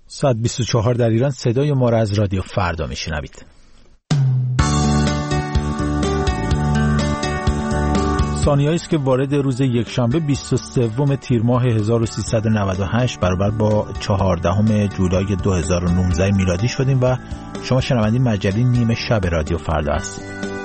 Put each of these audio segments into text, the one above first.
ساعت 24 در ایران. صدای ما را از رادیو فردا میشنوید. ثانیه‌ای است که وارد روز یکشنبه 23 تیر ماه 1398 برابر با 14 جولای 2019 میلادی شدیم و شما شنونده مجله نیمه شب رادیو فردا هستید.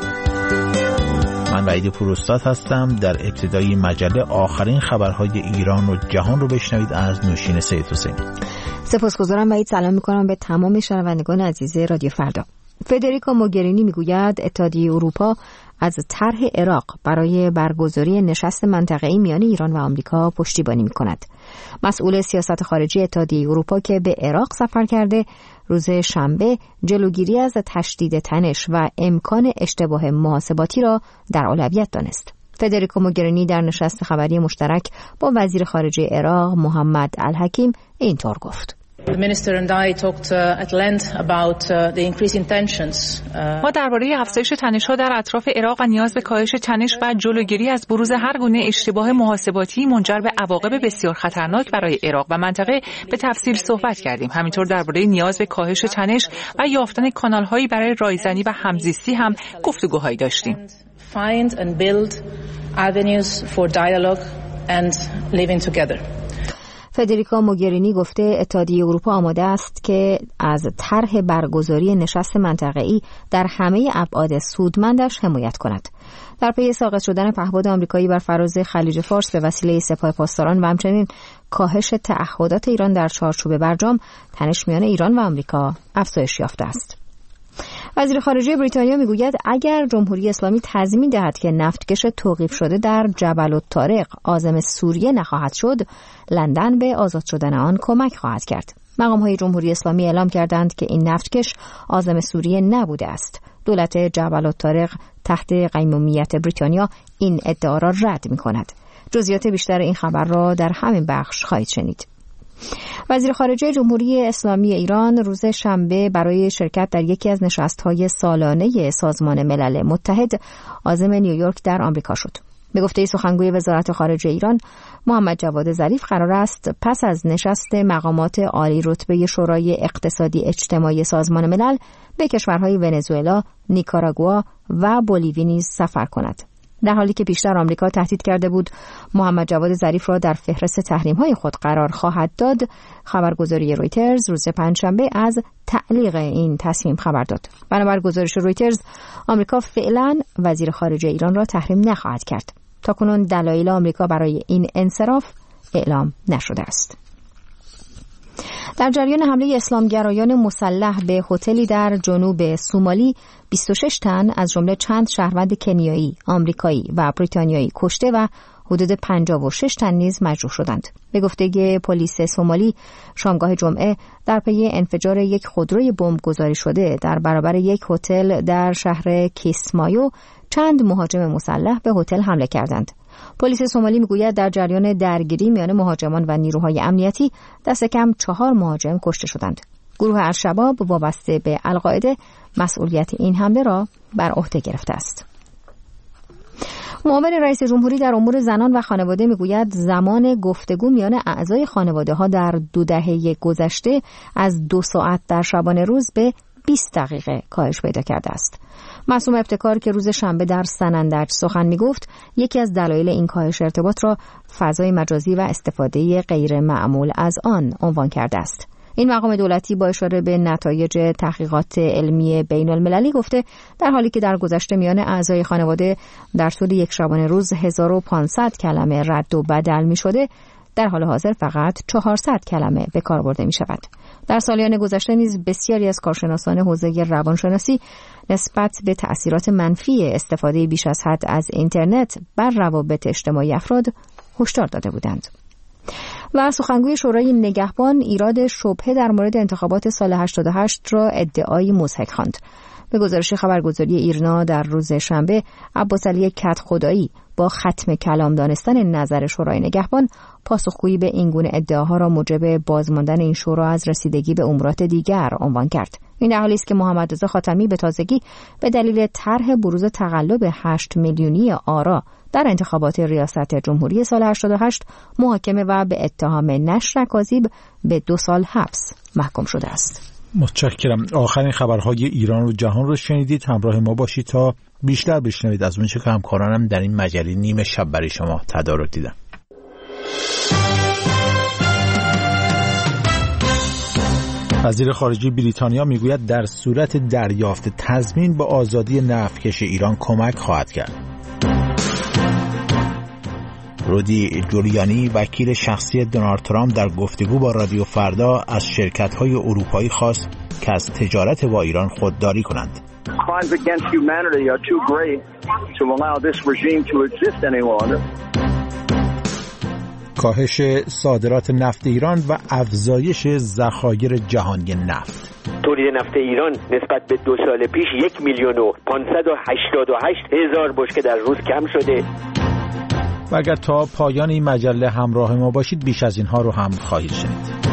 من وحید پوراستاد هستم. در ابتدای مجله آخرین خبرهای ایران و جهان رو بشنوید از نوشین سید حسینی. سپاسگزارم وحید. سلام می‌کنم به تمام شنوندگان عزیز رادیو فردا. فدریکا موگرینی میگوید اتحادیه اروپا از طرح عراق برای برگزاری نشست منطقه‌ای میان ایران و آمریکا پشتیبانی می‌کند. مسئول سیاست خارجی اتحادیه اروپا که به عراق سفر کرده، روز شنبه جلوگیری از تشدید تنش و امکان اشتباه محاسباتی را در اولویت دانست. فدریکا موگرینی در نشست خبری مشترک با وزیر خارجه عراق محمد الحکیم اینطور گفت: ما درباره افزایش تنش‌ها در اطراف عراق و نیاز به کاهش تنش و جلوگیری از بروز هر گونه اشتباه محاسباتی منجر به عواقب بسیار خطرناک برای عراق و منطقه به تفصیل صحبت کردیم. همینطور درباره نیاز به کاهش تنش و یافتن کانال‌هایی برای رایزنی و همزیستی هم گفتگوهایی داشتیم. Find and build avenues for dialogue and living together. فدریکا موگرینی گفته اتحادیه اروپا آماده است که از طرح برگزاری نشست منطقه‌ای در همه ابعاد سودمندش حمایت کند. در پی ساقط شدن پهپاد آمریکایی بر فراز خلیج فارس به وسیله سپاه پاسداران و همچنین کاهش تعهدات ایران در چارچوب برجام، تنش میان ایران و آمریکا افزایش یافته است. وزیر خارجه بریتانیا میگوید اگر جمهوری اسلامی تضمین دهد که نفتکش توقیف شده در جبل الطارق عازم سوریه نخواهد شد، لندن به آزاد شدن آن کمک خواهد کرد. مقام‌های جمهوری اسلامی اعلام کردند که این نفتکش عازم سوریه نبوده است. دولت جبل الطارق تحت قیمومیت بریتانیا این ادعا را رد می‌کند. جزئیات بیشتر این خبر را در همین بخش خواهید شنید. وزیر خارجه جمهوری اسلامی ایران روز شنبه برای شرکت در یکی از نشست‌های سالانه سازمان ملل متحد عازم نیویورک در آمریکا شد. به گفته سخنگوی وزارت خارجه ایران محمد جواد ظریف، قرار است پس از نشست مقامات عالی رتبه شورای اقتصادی اجتماعی سازمان ملل به کشورهای ونزوئلا، نیکاراگوآ و بولیوی نیز سفر کند. در حالی که پیشتر آمریکا تهدید کرده بود محمد جواد ظریف را در فهرست تحریم‌های خود قرار خواهد داد، خبرگزاری رویترز روز پنجشنبه از تعلیق این تصمیم خبر داد. بنابر گزارش رویترز، آمریکا فعلا وزیر خارجه ایران را تحریم نخواهد کرد. تاکنون دلایل آمریکا برای این انصراف اعلام نشده است. در جریان حمله اسلامگرایان مسلح به هتلی در جنوب سومالی، 26 تن از جمله چند شهروند کنیایی، آمریکایی و بریتانیایی کشته و حدود 56 تن نیز مجروح شدند. به گفته پلیس سومالی، شامگاه جمعه در پی انفجار یک خودروی بمب گذاری شده در برابر یک هتل در شهر کیسمایو، چند مهاجم مسلح به هتل حمله کردند. پلیس سومالی میگوید در جریان درگیری میان مهاجمان و نیروهای امنیتی دست کم 4 مهاجم کشته شدند. گروه الشباب وابسته به القاعده مسئولیت این حمله را بر عهده گرفته است. معاون رئیس جمهوری در امور زنان و خانواده میگوید زمان گفتگو میان اعضای خانواده ها در 2 دهه گذشته از 2 ساعت در شبانه روز به 20 دقیقه کاهش پیدا کرده است. معصوم ابتکار که روز شنبه در سنندج سخن میگفت، یکی از دلایل این کاهش ارتباط را فضای مجازی و استفاده غیر معمول از آن عنوان کرده است. این مقام دولتی با اشاره به نتایج تحقیقات علمی بین المللی گفته در حالی که در گذشته میان اعضای خانواده در طول یک شبانه روز 1500 کلمه رد و بدل می شده، در حال حاضر فقط 400 کلمه به کار برده می شود. در سالیان گذشته نیز بسیاری از کارشناسان حوزه روانشناسی نسبت به تأثیرات منفی استفاده بیش از حد از اینترنت بر روابط اجتماعی افراد هشدار داده بودند. و سخنگوی شورای نگهبان ایراد شبهه در مورد انتخابات سال 88 را ادعایی مضحک خواند. به گزارش خبرگزاری ایرنا در روز شنبه، عباسعلی کدخدایی با ختم کلام دانستن نظر شورای نگهبان پاسخگویی به این گونه ادعاها را موجب بازماندن این شورا از رسیدگی به امورات دیگر عنوان کرد. این در حالی است که محمد رضا خاتمی به تازگی به دلیل طرح بروز تقلب 8 میلیونی آرا در انتخابات ریاست جمهوری سال 88 محاکمه و به اتهام نشر اکاذیب به 2 سال حبس محکوم شده است. متشکرم. آخرین خبرهای ایران و جهان رو شنیدید. همراه ما باشید تا بیشتر بشنوید از اونچه که همکارانم در این مجله نیمه شب برای شما تدارک دیدم. وزیر خارجه بریتانیا میگوید در صورت دریافت تضمین به آزادی نفتکش ایران کمک خواهد کرد. رودی جولیانی وکیل شخصی دونالد ترامپ در گفتگو با رادیو فردا از شرکت‌های اروپایی خواست که از تجارت با ایران خودداری کنند. کاهش صادرات نفت ایران و افزایش ذخایر جهانی نفت. تولید نفت ایران نسبت به 2 سال پیش 1,588,000 بشکه در روز کم شده. و اگر تا پایان این مجله همراه ما باشید بیش از اینها رو هم خواهید شنید.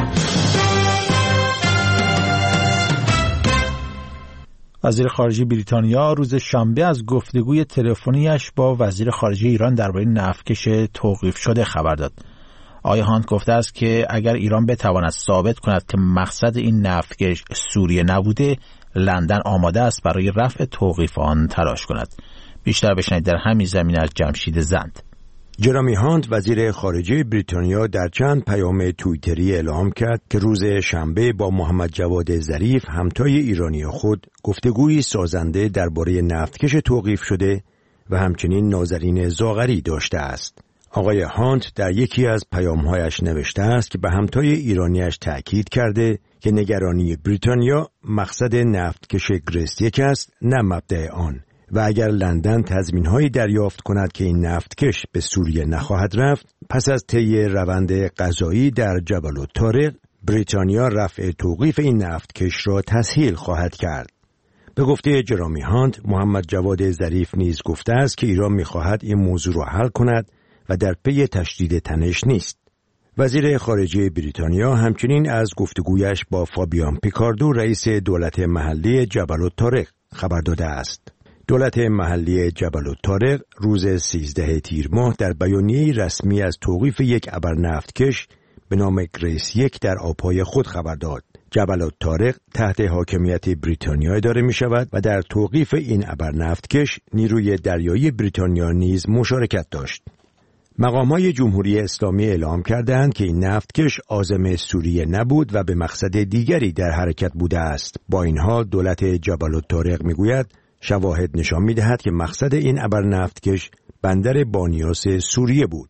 وزیر خارجه بریتانیا روز شنبه از گفتگوی تلفنیش با وزیر خارجه ایران درباره نفتکش توقیف شده خبر داد. آقای هانت گفته است که اگر ایران بتواند ثابت کند که مقصد این نفتکش سوریه نبوده، لندن آماده است برای رفع توقیف آن تلاش کند. بیشتر بشنوید در همین زمینه از جمشید زند. جرامی هانت وزیر خارجه بریتانیا در چند پیام توییتری اعلام کرد که روز شنبه با محمد جواد ظریف همتای ایرانی خود گفتگویی سازنده درباره نفتکش توقیف شده و همچنین نازنین زاغری داشته است. آقای هانت در یکی از پیام‌هایش نوشته است که به همتای ایرانیش تأکید کرده که نگرانی بریتانیا مقصد نفتکش گریس 1 است، نه مبدأ آن، و اگر لندن تضمین‌هایی دریافت کند که این نفتکش به سوریه نخواهد رفت، پس از طی روند قضایی در جبل الطارق، بریتانیا رفع توقیف این نفتکش را تسهیل خواهد کرد. به گفته جرامی هانت، محمد جواد ظریف نیز گفته است که ایران می‌خواهد این موضوع را حل کند و در پی تشدید تنش نیست. وزیر خارجه بریتانیا همچنین از گفتگویش با فابیان پیکاردو رئیس دولت محلی جبل الطارق خبر داده است. دولت محلی جبل الطارق روز 13 تیر ماه در بیانیه رسمی از توقیف یک ابر نفتکش به نام گریس 1 در آبهای خود خبر داد. جبل الطارق تحت حاکمیت بریتانیا اداره می شود و در توقیف این ابر نفتکش نیروی دریایی بریتانیا نیز مشارکت داشت. مقام‌های جمهوری اسلامی اعلام کردند که این نفتکش عازم سوریه نبود و به مقصد دیگری در حرکت بوده است. با این حال دولت جبل الطارق می‌گوید شواهد نشان می‌دهد که مقصد این ابر نفتکش بندر بانیاس سوریه بود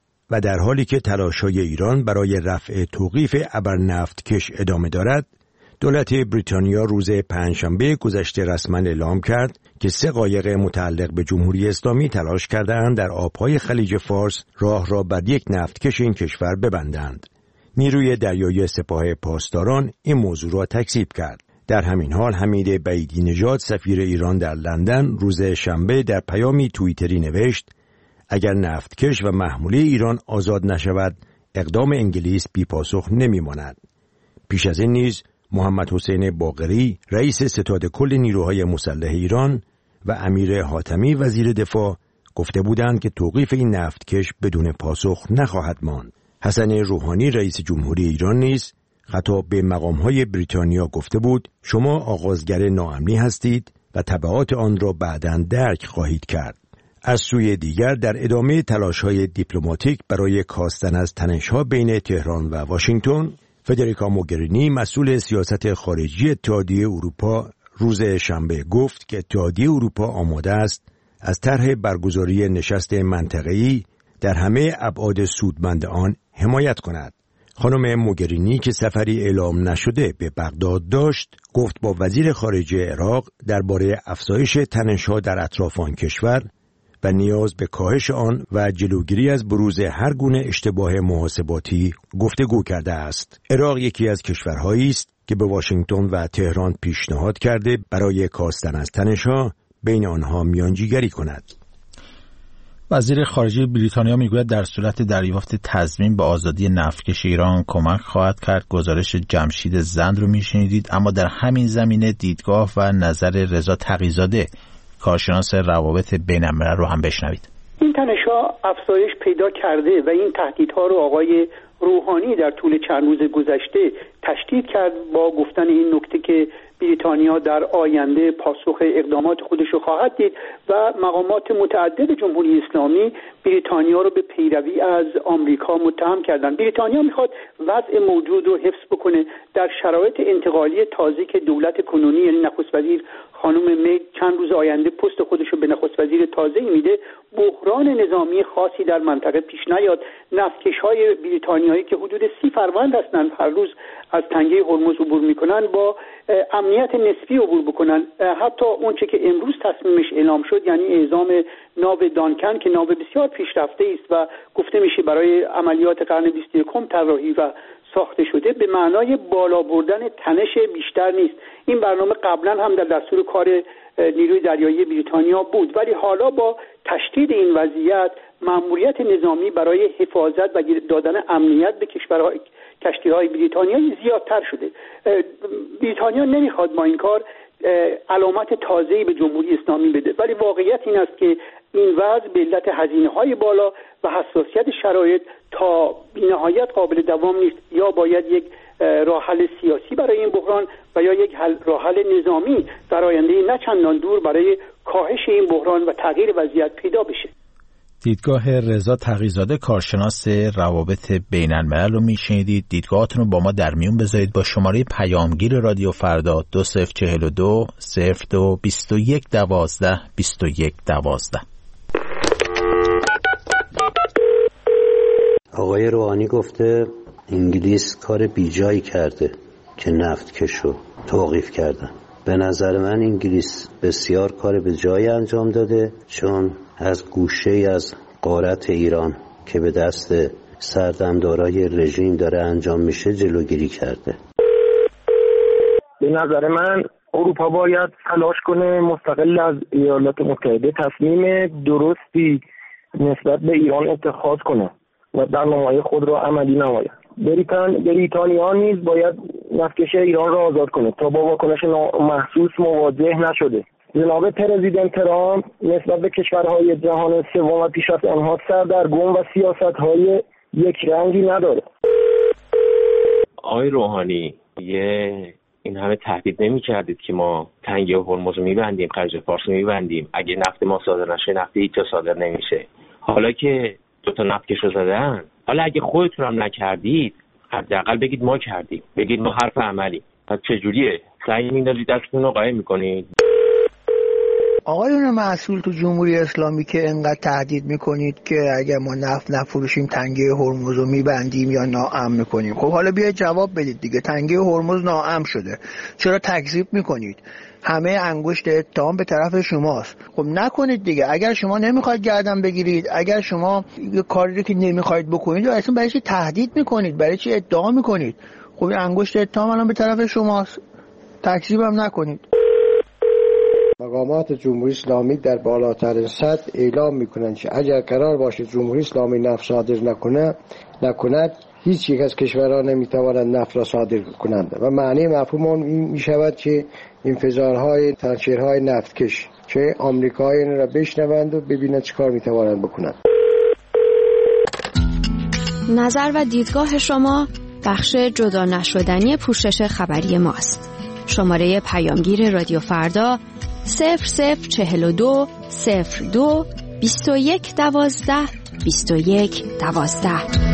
و در حالی که تلاش‌های ایران برای رفع توقیف ابر نفتکش ادامه دارد، دولت بریتانیا روز پنجشنبه گذشته رسما اعلام کرد که 3 قایق متعلق به جمهوری اسلامی تلاش کردند در آبهای خلیج فارس راه را بر یک نفتکش این کشور ببندند. نیروی دریایی سپاه پاسداران این موضوع را تکذیب کرد. در همین حال حمید بعیدی نژاد سفیر ایران در لندن روز شنبه در پیامی توییتری نوشت اگر نفتکش و محموله ایران آزاد نشود، اقدام انگلیس بی پاسخ نمیماند. پیش از این نیز محمد حسین باقری رئیس ستاد کل نیروهای مسلح ایران و امیر حاتمی وزیر دفاع گفته بودند که توقیف این نفتکش بدون پاسخ نخواهد ماند. حسن روحانی رئیس جمهوری ایران نیز خطاب به مقام‌های بریتانیا گفته بود شما آغازگر ناامنی هستید و تبعات آن را بعداً درک خواهید کرد. از سوی دیگر در ادامه تلاش‌های دیپلماتیک برای کاستن از تنش‌ها بین تهران و واشنگتن، فدریکا موگرینی مسئول سیاست خارجی اتحادیه اروپا روز شنبه گفت که اتحادیه اروپا آماده است از طرح برگزاری نشست منطقه‌ای در همه ابعاد سودمند آن حمایت کند. خانم موگرینی که سفری اعلام نشده به بغداد داشت، گفت با وزیر خارجه عراق درباره افزایش تنش‌ها در اطراف آن کشور و نیاز به کاهش آن و جلوگیری از بروز هر گونه اشتباه محاسباتی گفتگو کرده است. عراق یکی از کشورهایی است که به واشنگتن و تهران پیشنهاد کرده برای کاستن از تنش‌ها بین آنها میانجیگری کند. وزیر خارجه بریتانیا میگوید در صورت دریافت تضمین به آزادی نفتکش ایران کمک خواهد کرد. گزارش جمشید زند رو میشنیدید. اما در همین زمینه دیدگاه و نظر رضا تقی‌زاده کارشناس روابط بین‌الملل رو هم بشنوید. این تنش‌ها افزایش پیدا کرده و این تهدیدها رو آقای روحانی در طول چند روز گذشته تشدید کرد با گفتن این نکته که بریتانیا در آینده پاسخ اقدامات خودش رو خواهد دید و مقامات متعدد جمهوری اسلامی بریتانیا رو به پیروی از آمریکا متهم کردند. بریتانیا میخواد وضع موجود رو حفظ بکنه در شرایط انتقالی تازه که دولت کنونی یعنی نخست وزیر خانم می چند روز آینده پست خودش رو به نخست وزیر تازه‌ای میده. بحران نظامی خاصی در منطقه پیش نیاد. نفتکش‌های بریتانیایی که حدود 30 فروند هستند هر روز از تنگه هرمز عبور میکنن با امنیت نسبی عبور بکنن. حتی اونچه که امروز تصمیمش اعلام شد یعنی اعزام ناو دانکن که ناو بسیار پیشرفته است و گفته میشه برای عملیات قرن 21 طراحی و ساخته شده، به معنای بالا بردن تنش بیشتر نیست. این برنامه قبلا هم در دستور کار نیروی دریایی بریتانیا بود، ولی حالا با تشدید این وضعیت مأموریت نظامی برای حفاظت و دادن امنیت به کشتی‌های بریتانیایی زیادتر شده. بریتانیا نمیخواد با این کار علامت تازه‌ای به جمهوری اسلامی بده، ولی واقعیت این است که این وضع به علت هزینه‌های بالا و حساسیت شرایط تا بی‌نهایت قابل دوام نیست. یا باید یک راه حل سیاسی برای این بحران و یا یک راه حل نظامی در آینده نه چندان دور برای کاهش این بحران و تغییر وضعیت پیدا بشه. دیدگاه رضا تقی‌زاده کارشناس روابط بین‌الملل رو میشنیدید. دیدگاهاتون رو با ما در میون بذارید با شماره پیامگیر رادیو فردا 2042 02 21 12 21 12. آقای روحانی گفته انگلیس کار بیجایی کرده که نفتکشو توقیف کردن. به نظر من انگلیس بسیار کار به جایی انجام داده، چون از گوشه از غارت ایران که به دست سردمدارای رژیم داره انجام میشه جلوگیری کرده. به نظر من اروپا باید تلاش کنه مستقل از ایالات متحده تصمیم درستی نسبت به ایران اتخاذ کنه و برنامه‌های خود را عملی نماید. بریتانیا نیز باید نفتکش ایران را آزاد کنه تا با واکنش محسوس مواجه نشده. جناب پرزیدنت ترامپ نسبت به کشورهای جهان سوم و پیش از آنها سردرگم و سیاست‌های یک رنگی نداره. آقای روحانی این همه تهدید نمی‌کردید که ما تنگه هرمز رو می‌بندیم، خلیج فارس رو می‌بندیم، اگه نفت ما صادر نشه نفت هیچ جا صادر نمیشه. حالا که دو تا نفتکش رو زدن، حالا اگه خودتون هم نکردید حداقل بگید ما کردیم، بگید ما حرف عملی. پس چجوریه؟ سعی می‌دارید دستتون رو قایم می‌کنید. آقایون مسئول تو جمهوری اسلامی که انقدر تهدید میکنید که اگر ما نفت نفروشیم تنگه هرمز رو میبندیم یا ناامن میکنیم، خب حالا بیاید جواب بدید دیگه. تنگه هرمز ناامن شده، چرا تکذیب میکنید؟ همه انگشت اتهام به طرف شماست. خب نکنید دیگه. اگر شما نمیخواید گردن بگیرید، اگر شما یه کاری رو که نمیخواید بکنید اصلا برای چی تهدید میکنید؟ برای چی ادعا میکنید؟ خب انگشت اتهام الان به طرف شماست، تکذیب هم نکنید. مقامات جمهوری اسلامی در بالاترین سطح اعلام میکنند که اگر قرار باشه جمهوری اسلامی نفت صادر نکند هیچ یک از کشورها نمیتوانند نفت را صادر کنند و معنی مفهوم اون این میشود که انفجارهای تانکرهای نفتکش که آمریکاییان را بشنوند و ببینند چه کار میتوانند بکنند. نظر و دیدگاه شما بخش جدا نشدنی پوشش خبری ماست. شماره پیامگیر رادیو فردا 0042 02 21 12 21 12.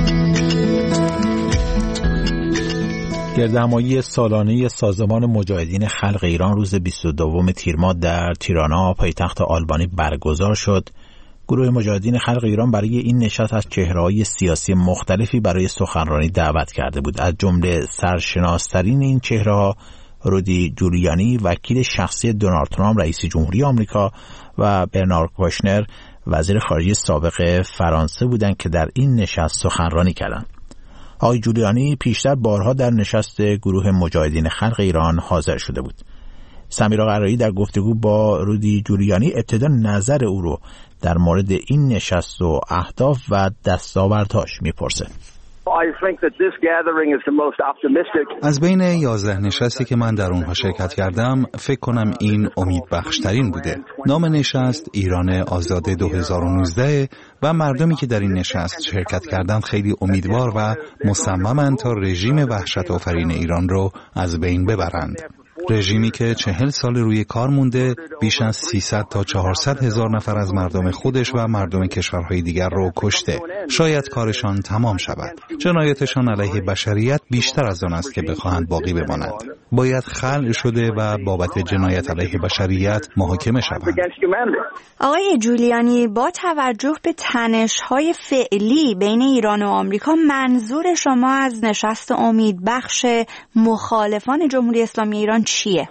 گردهمایی سالانه سازمان مجاهدین خلق ایران روز 22 تیر ماه در تیرانا پایتخت آلبانی برگزار شد. گروه مجاهدین خلق ایران برای این نشست از چهره‌های سیاسی مختلفی برای سخنرانی دعوت کرده بود. از جمله سرشناس‌ترین این چهره‌ها رودی جولیانی وکیل شخصی دونالد ترامپ رئیس جمهوری آمریکا و برنارد کوشنر وزیر خارجه سابق فرانسه بودند که در این نشست سخنرانی کردند. آقای جولیانی پیشتر بارها در نشست گروه مجاهدین خلق ایران حاضر شده بود. سمیرا قرایی در گفتگو با رودی جولیانی ابتدا نظر او رو در مورد این نشست و اهداف و دستاوردهاش میپرسه. از بین 11 نشستی که من در اونها شرکت کردم فکر کنم این امیدبخشترین بوده. نام نشست ایران آزاد 2019 و مردمی که در این نشست شرکت کردند خیلی امیدوار و مصممند تا رژیم وحشت آفرین ایران رو از بین ببرند. رژیمی که 40 سال روی کار مونده، بیش از 300 تا 400 هزار نفر از مردم خودش و مردم کشورهای دیگر رو کشته. شاید کارشان تمام شود. جنایاتشان علیه بشریت بیشتر از آن است که بخواهند باقی بمانند. باید خلع شده و بابت جنایت علیه بشریت محاکمه شوند. آقای جولیانی، با توجه به تنش‌های فعلی بین ایران و آمریکا، منظور شما از نشست امیدبخش مخالفان جمهوری اسلامی ایران چیه؟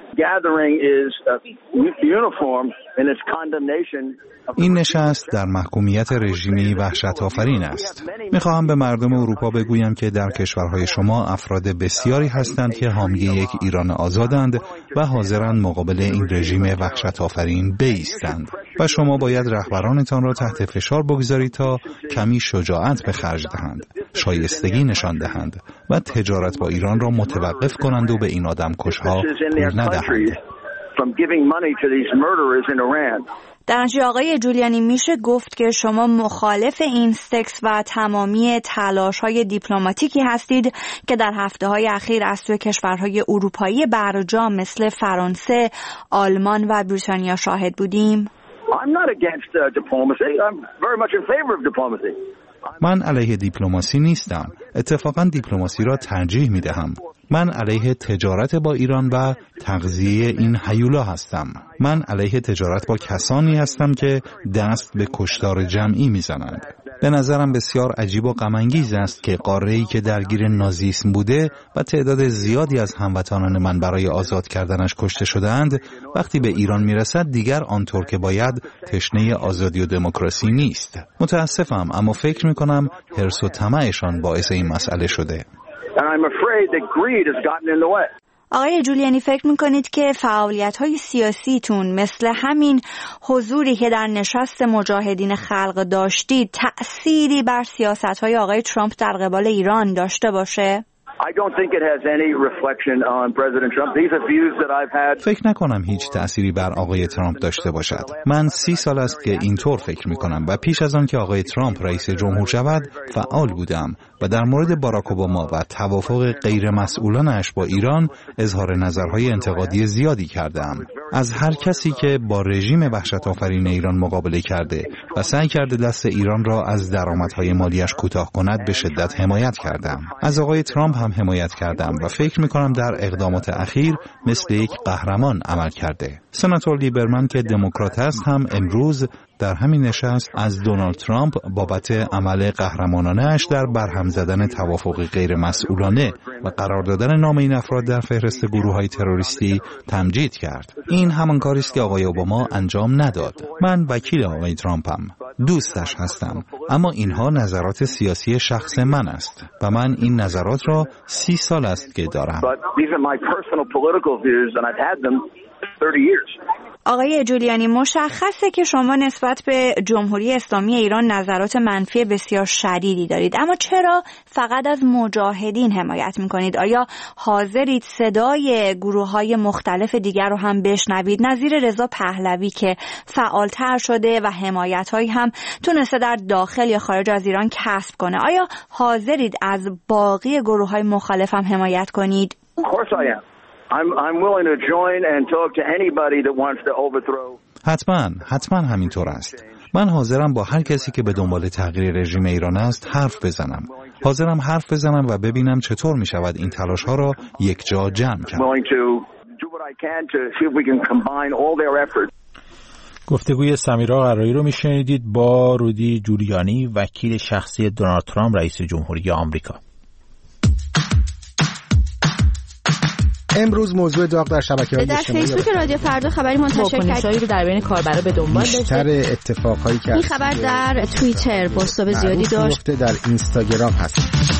این نشست در محکومیت رژیمی وحشت آفرین است. میخواهم به مردم اروپا بگویم که در کشورهای شما افراد بسیاری هستند که حامی یک ایران آزادند و حاضرند مقابل این رژیم وحشت آفرین بایستند و شما باید رهبرانتان را تحت فشار بگذارید تا کمی شجاعت به خرج دهند، شایستگی نشان دهند و تجارت با ایران را متوقف کنند و به این آدمکشها پول ندهند. در نتیجه آقای جولیانی میشه گفت که شما مخالف این سکس و تمامی تلاش‌های دیپلماتیکی هستید که در هفته‌های اخیر از سوی کشورهای اروپایی برجام مثل فرانسه، آلمان و بریتانیا شاهد بودیم. من علیه دیپلماسی نیستم. اتفاقاً دیپلماسی را ترجیح می‌دهم. من علیه تجارت با ایران و تغذیه این هیولا هستم. من علیه تجارت با کسانی هستم که دست به کشتار جمعی میزنند. به نظرم بسیار عجیب و غم‌انگیز است که قاره‌ای که درگیر نازیسم بوده و تعداد زیادی از هموطنان من برای آزاد کردنش کشته شده‌اند، وقتی به ایران میرسد دیگر آنطور که باید تشنه آزادی و دموکراسی نیست. متاسفم، اما فکر می‌کنم حرص و طمعشان باعث این مسئله شده. آقای جولیانی، فکر میکنید که فعالیت‌های سیاسیتون مثل همین حضوری که در نشست مجاهدین خلق داشتید تأثیری بر سیاست‌های آقای ترامپ در قبال ایران داشته باشه؟ فکر نکنم هیچ تأثیری بر آقای ترامپ داشته باشد. من 30 سال است که اینطور فکر میکنم و پیش از آن که آقای ترامپ رئیس جمهور شود فعال بودم و در مورد باراک اوباما و توافق غیر مسئولانش با ایران اظهار نظرهای انتقادی زیادی کردم. از هر کسی که با رژیم وحشت آفرین ایران مقابله کرده و سعی کرده دست ایران را از درآمدهای مالیش کوتاه کند به شدت حمایت کردم. از آقای ترامپ هم حمایت کردم و فکر می‌کنم در اقدامات اخیر مثل یک قهرمان عمل کرده. سناتور لیبرمن که دموکرات است هم امروز در همین نشست از دونالد ترامپ بابت عمل قهرمانانه‌اش در برهم زدن توافق غیر مسئولانه و قرار دادن نام این افراد در فهرست گروه‌های تروریستی تمجید کرد. این همان کاری است که آقای اوباما انجام نداد. من وکیل آقای ترامپم، دوستش هستم، اما اینها نظرات سیاسی شخص من است و من این نظرات را 30 سال است که دارم. آقای جولیانی، مشخصه که شما نسبت به جمهوری اسلامی ایران نظرات منفی بسیار شدیدی دارید، اما چرا فقط از مجاهدین حمایت میکنید؟ آیا حاضرید صدای گروه‌های مختلف دیگر رو هم بشنوید، نظیر رضا پهلوی که فعالتر شده و حمایت‌هایی هم تونسته در داخل یا خارج از ایران کسب کنه؟ آیا حاضرید از باقی گروه‌های مخالف هم حمایت کنید؟ I'm willing to join and talk to anybody that wants to overthrow. حتما همینطور است. من حاضرم با هر کسی که به دنبال تغییر رژیم ایران است حرف بزنم و ببینم چطور می شود این تلاش ها را یک جا جمع کرد. گفتگوی سمیرا قرایی رو میشنیدید با رودی جولیانی، وکیل شخصی دونالد ترامپ رئیس جمهوری آمریکا. امروز موضوع داغ در شبکه‌های اجتماعی در فیسبوک رادیو فردا خبری منتشر کرد که در بین کاربرا به دنبال داشته. بیشتر اتفاقایی که این خبر در توییتر پست‌های زیادی داشت. در اینستاگرام هست.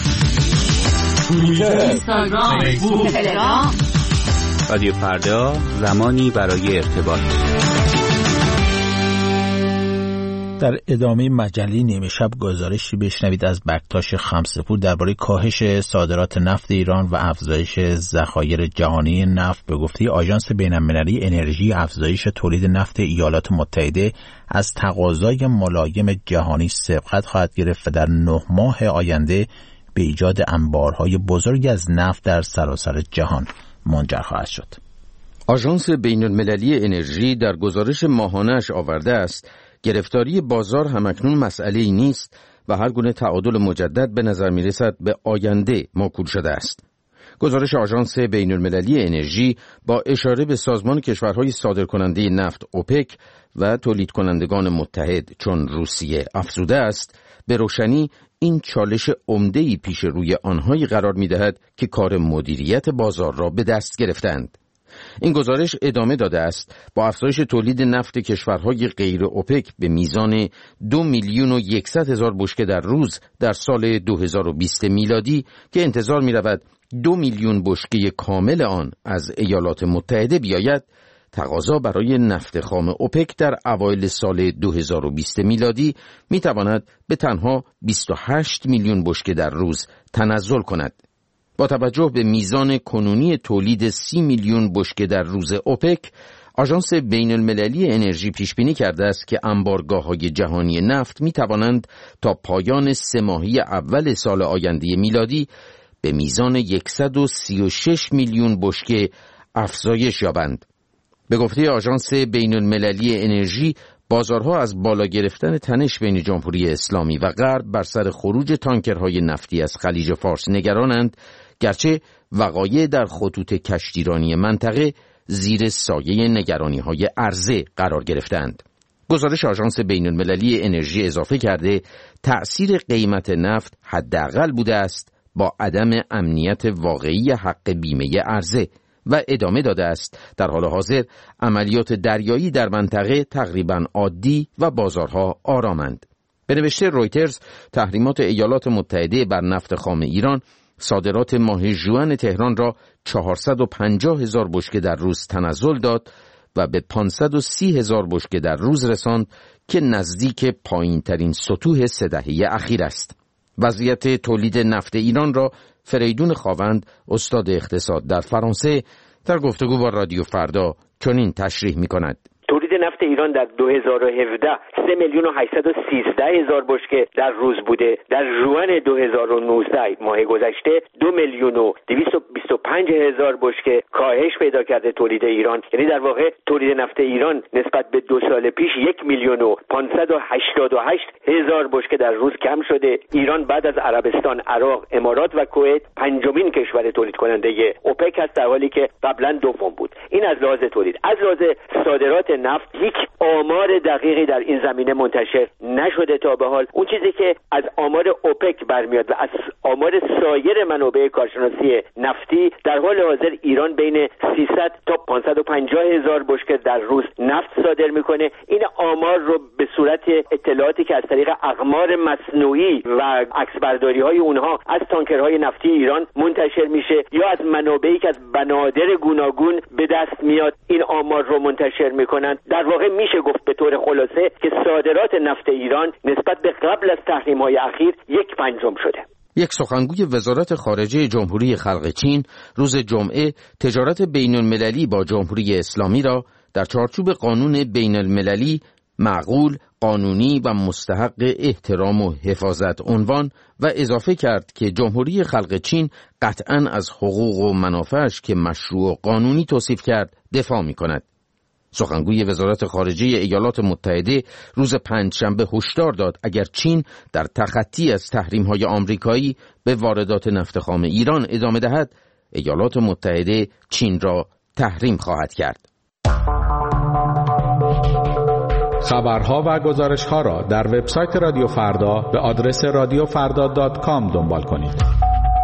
اینستاگرام، فیسبوک، تلگرام. رادیو فردا، زمانی برای ارتباط. در ادامه مجله نیمه شب گزارشی بشنوید از بکتاش خمسپور درباره کاهش صادرات نفت ایران و افزایش ذخایر جهانی نفت. به گفته آژانس بین‌المللی انرژی، افزایش تولید نفت ایالات متحده از تقاضای ملایم جهانی سبقت خواهد گرفت و در 9 ماه آینده به ایجاد انبارهای بزرگی از نفت در سراسر جهان منجر خواهد شد. آژانس بین‌المللی انرژی در گزارش ماهانه‌اش آورده است گرفتاری بازار همکنون مسئله‌ای نیست و هر گونه تعادل مجدد به نظر می‌رسد به آینده موکول شده است. گزارش آژانس بین‌المللی انرژی با اشاره به سازمان کشورهای صادرکننده نفت اوپک و تولید کنندگان متحد چون روسیه افزوده است، به روشنی این چالش عمده‌ای پیش روی آنهایی قرار می‌دهد که کار مدیریت بازار را به دست گرفتند. این گزارش ادامه داده است با افزایش تولید نفت کشورهای غیر اوپک به میزان 2,100,000 بشکه در روز در سال 2020 میلادی که انتظار می رود 2,000,000 بشکه کامل آن از ایالات متحده بیاید، تقاضا برای نفت خام اوپک در اوایل سال 2020 میلادی می تواند به تنها 28 میلیون بشکه در روز تنزل کند. با توجه به میزان کنونی تولید 30 میلیون بشکه در روز اوپک، آژانس بین‌المللی انرژی پیش بینی کرده است که انبارگاه‌های جهانی نفت می توانند تا پایان 3 ماهه اول سال آینده میلادی به میزان 136 میلیون بشکه افزایش یابند. به گفته آژانس بین‌المللی انرژی، بازارها از بالا گرفتن تنش بین جمهوری اسلامی و غرب بر سر خروج تانکرهای نفتی از خلیج فارس نگرانند، گرچه وقایع در خطوط کشتیرانی منطقه زیر سایه نگرانی‌های عرضه قرار گرفتند. گزارش آژانس بین‌المللی انرژی اضافه کرده تأثیر قیمت نفت حداقل بوده است با عدم امنیت واقعی حق بیمه عرضه و ادامه داده است در حال حاضر عملیات دریایی در منطقه تقریباً عادی و بازارها آرامند. به نوشته رویترز، تحریمات ایالات متحده بر نفت خام ایران صادرات ماه ژوئن تهران را 450,000 بشکه در روز تنزل داد و به 530,000 بشکه در روز رساند که نزدیک پایین‌ترین سطوح 3 دهه اخیر است. وضعیت تولید نفت ایران را فریدون خاوند، استاد اقتصاد در فرانسه، در گفتگو با رادیو فردا چنین تشریح می‌کند. تولید نفت ایران در 2017 3,813,000 بشکه در روز بوده. در ژوئن 2019 ماه گذشته 2,225,000 بشکه کاهش پیدا کرده تولید ایران. یعنی در واقع تولید نفت ایران نسبت به 2 سال پیش 1,588,000 بشکه در روز کم شده. ایران بعد از عربستان، عراق، امارات و کویت 5مین کشور تولید کننده اوپک است، در حالی که قبلا دوم بود. این از لحاظ تولید. از لحاظ صادرات نفت هیچ آمار دقیقی در این زمینه منتشر نشده تا به حال. اون چیزی که از آمار اوپک برمیاد و از آمار سایر منابع کارشناسی نفتی، در حال حاضر ایران بین 300 تا 550,000 بشکه در روز نفت صادر میکنه. این آمار رو به صورت اطلاعاتی که از طریق اقمار مصنوعی و عکسبرداری های اونها از تانکرهای نفتی ایران منتشر میشه یا از منابعی که از بنادر گوناگون به دست میاد این آمار رو منتشر میکنن. در واقع میشه گفت به طور خلاصه که صادرات نفت ایران نسبت به قبل از تحریم‌های اخیر 1/5 شده. یک سخنگوی وزارت خارجه جمهوری خلق چین روز جمعه تجارت بین‌المللی با جمهوری اسلامی را در چارچوب قانون بین‌المللی معقول، قانونی و مستحق احترام و حفاظت عنوان و اضافه کرد که جمهوری خلق چین قطعاً از حقوق و منافعش که مشروع و قانونی توصیف کرد دفاع می‌کند. سخنگوی وزارت خارجه ایالات متحده روز پنجشنبه هشدار داد اگر چین در تخطی از تحریم‌های آمریکایی به واردات نفت خام ایران ادامه دهد، ایالات متحده چین را تحریم خواهد کرد. خبرها و گزارش‌ها را در وبسایت رادیو فردا به آدرس radiofarda.com دنبال کنید.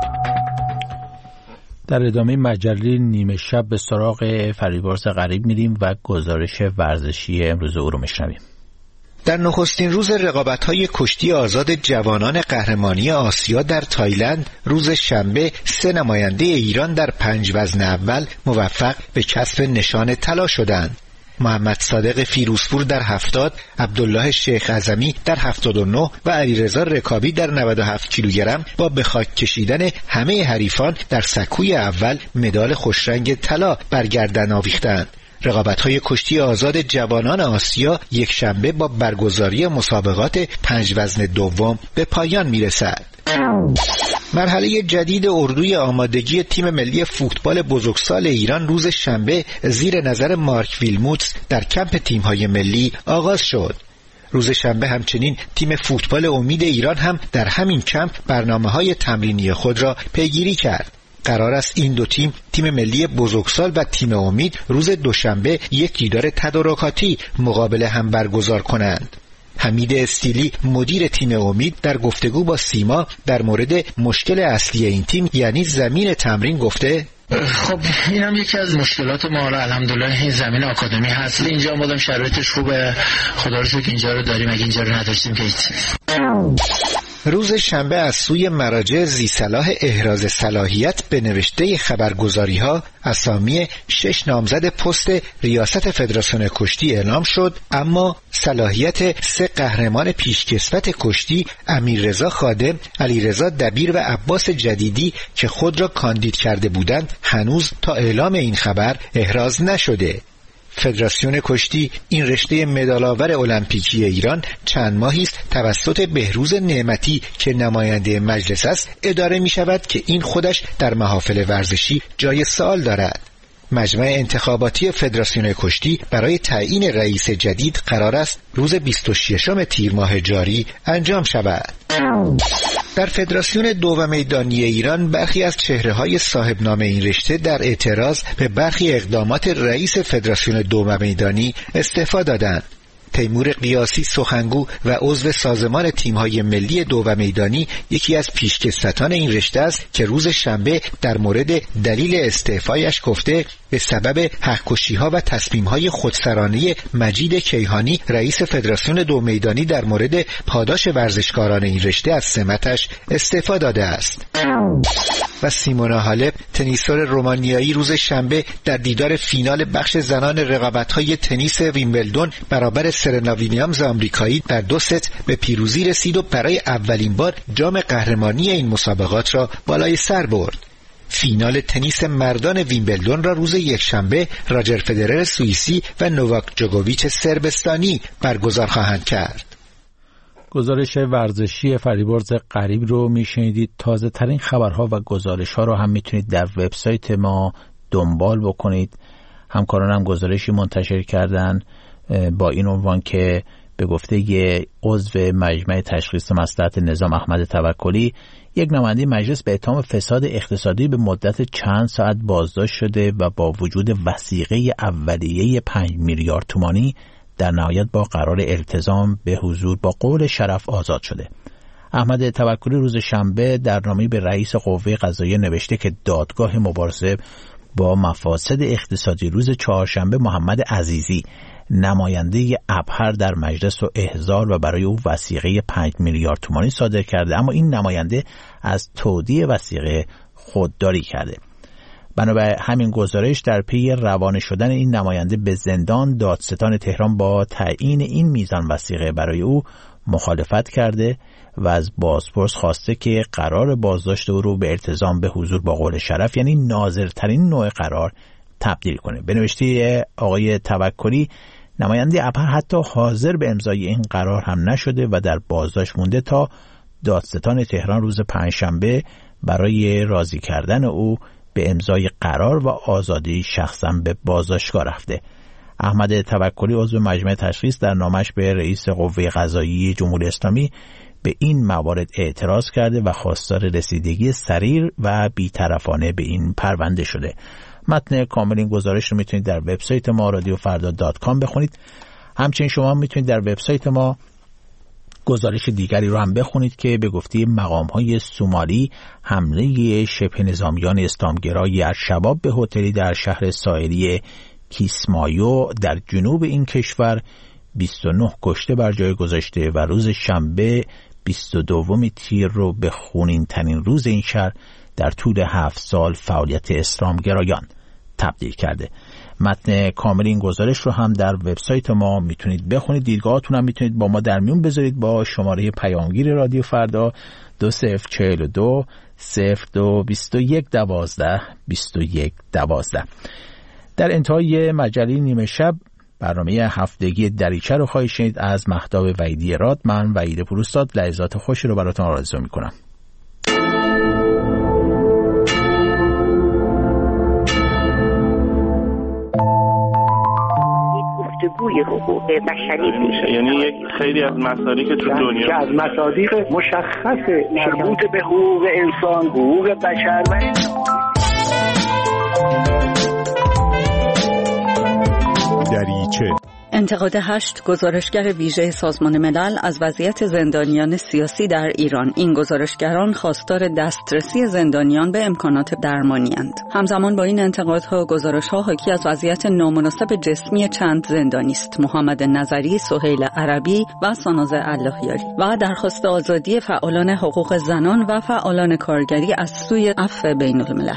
در ادامه مجله نیمه شب به سراغ فریبرز غریب میریم و گزارش ورزشی امروز او رو میشنویم. در نخستین روز رقابت‌های کشتی آزاد جوانان قهرمانی آسیا در تایلند روز شنبه 3 نماینده ایران در 5 وزن اول موفق به کسب نشان طلا شدند. محمد صادق فیروزپور در 70، عبدالله شیخ اعظمی در 79 و علیرضا رکابی در 97 کیلوگرم با به خاک کشیدن همه حریفان در سکوی اول مدال خوشرنگ طلا بر گردن آویختند. رقابت‌های کشتی آزاد جوانان آسیا یک شنبه با برگزاری مسابقات 5 وزن دوم به پایان میرسد. مرحله جدید اردوی آمادگی تیم ملی فوتبال بزرگسال ایران روز شنبه زیر نظر مارک ویلموتس در کمپ تیم‌های ملی آغاز شد. روز شنبه همچنین تیم فوتبال امید ایران هم در همین کمپ برنامه‌های تمرینی خود را پیگیری کرد. قرار است این دو تیم ملی بزرگسال و تیم امید روز دوشنبه یک دیدار تدارکاتی مقابل هم برگزار کنند. حمید استیلی مدیر تیم امید در گفتگو با سیما در مورد مشکل اصلی این تیم یعنی زمین تمرین گفته: خب این هم یکی از مشکلات ما را الحمدلله این زمین آکادمی هست. اینجا مادام شرایطش خوبه، خدا رو شکر اینجا رو داریم، اگه اینجا رو نداشتیم که روز شنبه از سوی مراجع ذی‌صلاح احراز صلاحیت به نوشته خبرگزاری‌ها اسامی 6 نامزد پست ریاست فدراسیون کشتی اعلام شد، اما صلاحیت 3 قهرمان پیشکسوت کشتی امیررضا خادم، علیرضا دبیر و عباس جدیدی که خود را کاندید کرده بودند هنوز تا اعلام این خبر احراز نشده. فدراسیون کشتی این رشته مدال‌آور المپیکی ایران چند ماهی است توسط بهروز نعمتی که نماینده مجلس است اداره می شود که این خودش در محافل ورزشی جای سوال دارد. مجمع انتخاباتی فدراسیون کشتی برای تعیین رئیس جدید قرار است روز 26 تیر ماه جاری انجام شود. در فدراسیون دو میدانی ایران برخی از چهره‌های صاحب نام این رشته در اعتراض به برخی اقدامات رئیس فدراسیون دو میدانی استعفا دادند. تیمور قیاسی سخنگو و عضو سازمان تیم‌های ملی دو میدانی یکی از پیشکسوتان این رشته است که روز شنبه در مورد دلیل استعفایش گفته به سبب حق‌کشی‌ها و تصمیم‌های خودسرانه مجید کیهانی رئیس فدراسیون دو میدانی در مورد پاداش ورزشکاران این رشته از سمتش استعفا داده است. و سیمونا هالپ تنیسور رومانیایی روز شنبه در دیدار فینال بخش زنان رقابت‌های تنیس ویمبلدون برابر سرنا ویلیامز آمریکایی در 2 ست به پیروزی رسید و برای اولین بار جام قهرمانی این مسابقات را بالای سر برد. فینال تنیس مردان ویمبلدون را روز یکشنبه راجر فدرر سوئیسی و نوواک جوکوویچ سربستانی برگزار خواهند کرد. گزارش ورزشی فریبرز غریب رو میشنیدید. تازه ترین خبرها و گزارش ها رو هم میتونید در وبسایت ما دنبال بکنید. همکارانم گزارشی منتشر کردن با این عنوان که به گفته یه عضو مجمع تشخیص مصلحت نظام احمد توکلی، یک نماینده مجلس به اتهام فساد اقتصادی به مدت چند ساعت بازداشت شده و با وجود وثیقه اولیه 5 میلیارد تومانی در نهایت با قرار التزام به حضور با قول شرف آزاد شده. احمد توکلی روز شنبه در نامه‌ای به رئیس قوه قضاییه نوشته که دادگاه مبارزه با مفاسد اقتصادی روز چهارشنبه محمد عزیزی نماینده ابهر در مجلس و احضار و برای او وثیقه 5 میلیارد تومانی صادر کرده، اما این نماینده از تودیع وثیقه خودداری کرده. بنابر همین گزارش در پی روانه شدن این نماینده به زندان، دادستان تهران با تعیین این میزان وثیقه برای او مخالفت کرده و از بازپرس خواسته که قرار بازداشت او رو به التزام به حضور با قول شرف، یعنی ناظرترین نوع قرار، تبدیل کنه. به نوشته آقای توکلی، نماینده ابهر حتی حاضر به امضای این قرار هم نشده و در بازداشت مونده تا دادستان تهران روز پنجشنبه برای راضی کردن او به امضای قرار و آزادی شخصا به بازداشتگاه رفته. احمد توکلی عضو مجمع تشخیص در نامش به رئیس قوه قضاییه جمهوری اسلامی به این موارد اعتراض کرده و خواستار رسیدگی سریع و بی‌طرفانه به این پرونده شده. متن کامل این گزارش رو میتونید در وبسایت ما رادیوفردا.com بخونید. همچنین شما میتونید در وبسایت ما گزارش دیگری رو هم بخونید که به گفته مقام‌های سومالی حمله شبه نظامیان اسلامگرای الشباب به هتلی در شهر ساحلی کیسمایو در جنوب این کشور 29 کشته بر جای گذاشته و روز شنبه 22 تیر رو به خونین ترین روز این شهر در طول 7 سال فعالیت اسلامگرایان تبدیل کرده. متن کامل این گزارش رو هم در وبسایت ما میتونید بخونید. دیدگاهاتون هم میتونید با ما در میون بذارید با شماره پیامگیر رادیو فردا 2042 02 21 12 21 12. در انتهای مجله نیمه شب برنامه هفتگی دریچه رو خواهید شنید از مهتاب وحیدی راد. من وحید پوروستاد لحظات خوشی رو براتون آرزو میکنم. گفتگوی حقوق بشری میشه، یعنی یک خیلی از مسائلی که تو دنیا که از مصادیق مشخص مربوط به حقوق انسان، حقوق بشر و دریچه. انتقاد 8 گزارشگر ویژه سازمان ملل از وضعیت زندانیان سیاسی در ایران. این گزارشگران خواستار دسترسی زندانیان به امکانات درمانی‌اند. همزمان با این انتقادها، گزارش‌ها حاکی از وضعیت نامناسب جسمی چند زندانی است: محمد نظری، سهیل عربی و ساناز اللهیاری، و درخواست آزادی فعالان حقوق زنان و فعالان کارگری از سوی عفو بین‌الملل.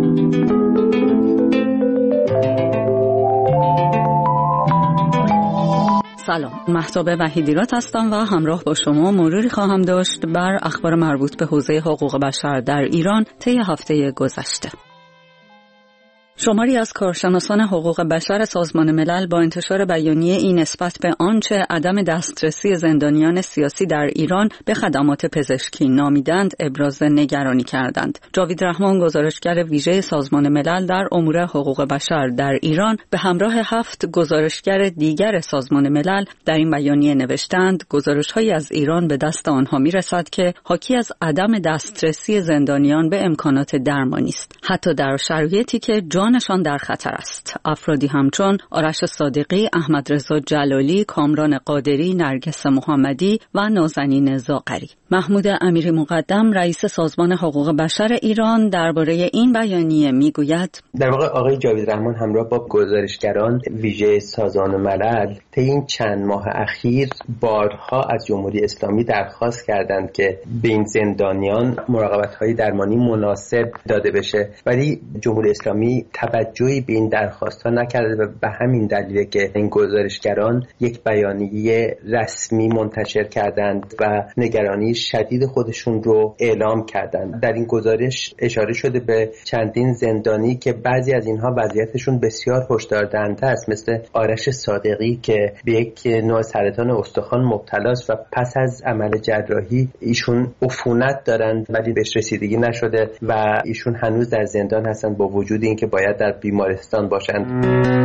سلام، مهتاب وحیدی راد هستم و همراه با شما مروری خواهم داشت بر اخبار مربوط به حوزه حقوق بشر در ایران طی هفته گذشته. شماری از کارشناسان حقوق بشر سازمان ملل با انتشار بیانیه این نسبت به آنچه عدم دسترسی زندانیان سیاسی در ایران به خدمات پزشکی نامیدند ابراز نگرانی کردند. جاوید رحمان، گزارشگر ویژه سازمان ملل در امور حقوق بشر در ایران، به همراه 7 گزارشگر دیگر سازمان ملل در این بیانیه نوشتند گزارش‌هایی از ایران به دست آنها می‌رسد که حاکی از عدم دسترسی زندانیان به امکانات درمانی است، حتی در شرایطی که نشان در خطر است. افرادی همچون آرش صادقی، احمد رضا جلالی، کامران قادری، نرگس محمدی و نازنین زاغری. محمود امیری مقدم، رئیس سازمان حقوق بشر ایران، درباره این بیانیه میگوید: در واقع آقای جاوید رحمان همراه با گزارشگران ویژه سازمان ملل طی این چند ماه اخیر بارها از جمهوری اسلامی درخواست کردند که به این زندانیان مراقبت‌های درمانی مناسب داده بشه، ولی جمهوری اسلامی توجهی به این درخواست‌ها نکرده و به همین دلیله که این گزارشگران یک بیانیه رسمی منتشر کردند و نگرانی شدید خودشون رو اعلام کردند. در این گزارش اشاره شده به چندین زندانی که بعضی از اینها وضعیتشون بسیار هشداردهنده است، مثل آرش صادقی که به یک نوع سرطان استخوان مبتلاست و پس از عمل جراحی ایشون عفونت دارند ولی بهش رسیدگی نشده و ایشون هنوز در زندان هستند با وجود اینکه باید در بیمارستان باشند.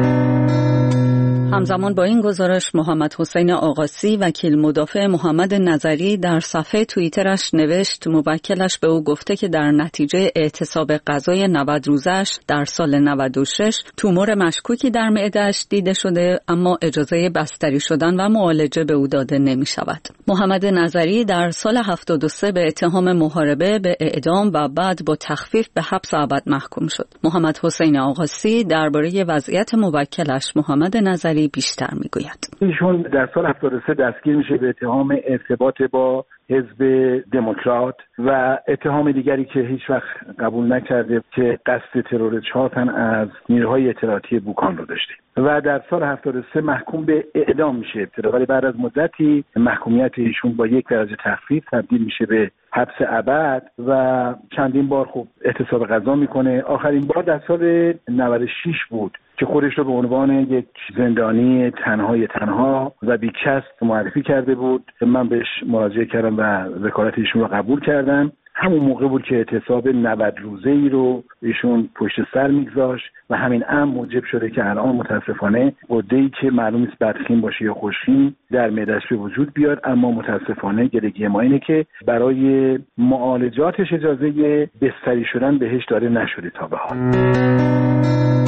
همزمان با این گزارش، محمد حسین آقاسی، وکیل مدافع محمد نظری، در صفحه توییترش نوشت موکلش به او گفته که در نتیجه اعتصاب غذای 90 روزش در سال 96 تومور مشکوکی در معده‌اش دیده شده، اما اجازه بستری شدن و معالجه به او داده نمی شود. محمد نظری در سال 73 به اتهام محاربه به اعدام و بعد با تخفیف به حبس ابد محکوم شد. محمد حسین آقاسی درباره وضعیت موکلش محمد نظری بیشتر میگوید. ایشون در سال 73 دستگیر میشه به اتهام ارتباط با حزب دموکرات و اتهام دیگری که هیچ وقت قبول نکرده که قصد ترور 4 تن از نیروهای اطلاعاتی بوکان رو داشته و در سال 73 محکوم به اعدام میشه ابتدا، ولی بعد از مدتی محکومیت ایشون با 1 درجه تخفیف تبدیل میشه به حبس ابد و چندین بار خب اعتصاب غذا میکنه. آخرین بار در سال 96 بود که خودش رو به عنوان یک زندانی تنها و بیکس معرفی کرده بود. من بهش مراجعه کردم و وکالت ایشون رو قبول کردم. همون موقع بود که اعتصاب 90 روزه‌ای رو ایشون پشت سر میگذاشت و همین امر موجب شده که الان متاسفانه غده‌ای که معلوم نیست بدخیم باشه یا خوشخیم در معده‌اش به وجود بیاد، اما متاسفانه گلگی ما اینه که برای معالجاتش اجازه بستری شدن بهش داده نشده تا به حال.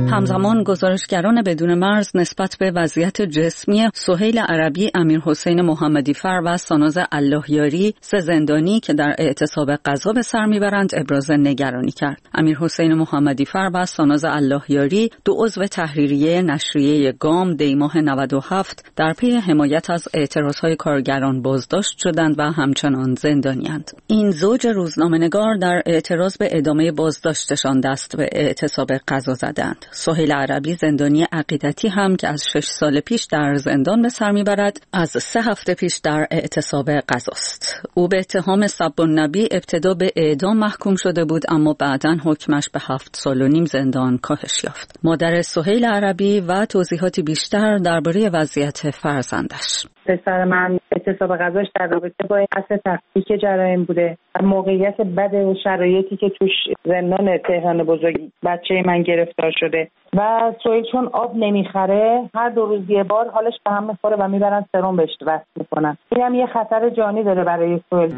همزمان گزارشگران بدون مرز نسبت به وضعیت جسمی سهیل عربی، امیرحسین محمدی فر و ساناز اللهیاری، 3 زندانی که در اعتصاب غذا به سر میبرند ابراز نگرانی کرد. امیرحسین محمدی فر و ساناز اللهیاری 2 عضو تحریریه نشریه گام دیماه 97 در پی حمایت از اعتراضهای کارگران بازداشت شدند و همچنان زندانی‌اند. این زوج روزنامه‌نگار در اعتراض به ادامه بازداشتشان دست به اعتصاب غذا زدند. سهیل عربی زندانی عقیدتی هم که از 6 سال پیش در زندان به سر میبرد، از 3 هفته پیش در اعتصاب غذاست. او به اتهام سب النبی ابتدا به اعدام محکوم شده بود، اما بعداً حکمش به 7 سال و نیم زندان کاهش یافت. مادر سهیل عربی و توضیحاتی بیشتر درباره وضعیت فرزندش. پسر من اعتصاب غذاش در رابطه با اصل تفکیک جرایم بوده. موقعیت بد و شرایطی که توش زندان تهران بزرگ بچه من گرفتار شده و سهیل چون آب نمیخره هر 2 روز یه بار حالش به هم میخوره و میبرن سرم بهش وصل میکنن. این هم یه خطر جانی داره برای سهیل.